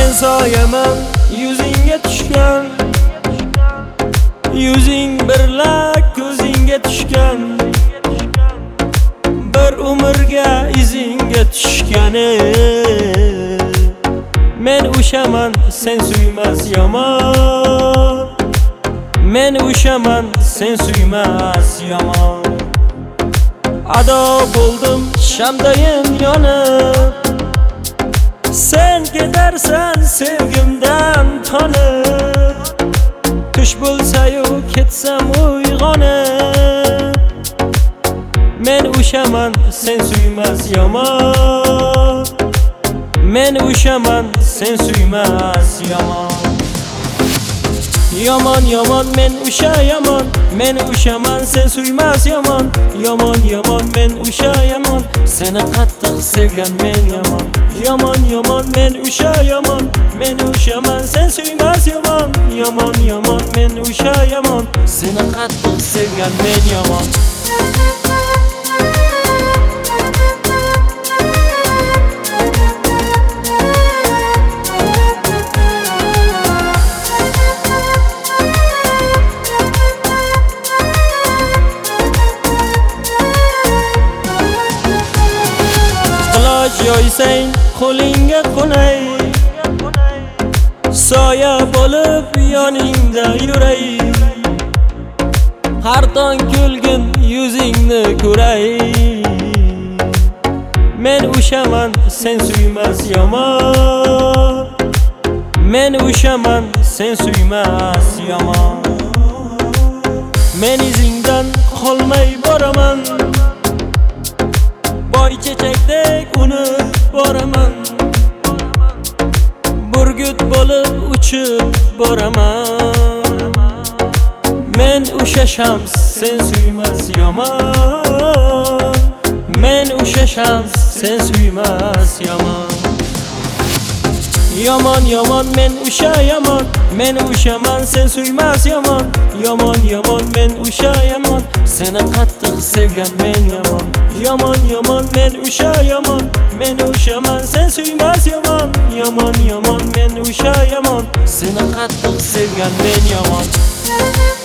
Men soyaman yuzingga tushgan, yuzing birla ko'zingga tushgan, bir umrga izingga tushgani. Men o'shaman sen suymas yomon, men o'shaman sen suymas yomon. Ado bo'ldim shamdayin yonib, sen ketarsan sevgimdan tonib. Tush bo'lsa-yu ketsam uyg'onib, men o'shaman sen suymas yomon, men o'shaman sen suymas yomon. Yomon yomon men o'sha yomon, men o'shaman sen suymas yomon. Yomon yomon men o'sha yomon, seni qattiq sevgan men yomon. Yomon yomon men o'sha yomon, men o'shaman sen suymas yomon. Yomon yomon men o'sha yomon, seni qattiq sevgan men yomon. Yoysang qo'lingga qo'nay, soya bo'lib yoningda yuray. Har tong kulgin yuzingni ko'ray. Men o'shaman sen suymas yomon, men o'shaman sen suymas yomon. Men izingdan qolmay boraman, boy chechakdek unib boraman. Burgut bo'lib uchib boraman. Men o'sha shams sen suymas yomon, men o'sha shams sen suymas yomon. Yomon yomon men o'sha yomon, men o'shaman sen suymas yomon. Yomon yomon men o'sha yomon, seni qattiq sevgan men yomon. Yomon yomon men o'sha yomon, men o'shaman sen suymas yomon. Yomon yomon men o'sha yomon, seni qattiq sevgan men yomon.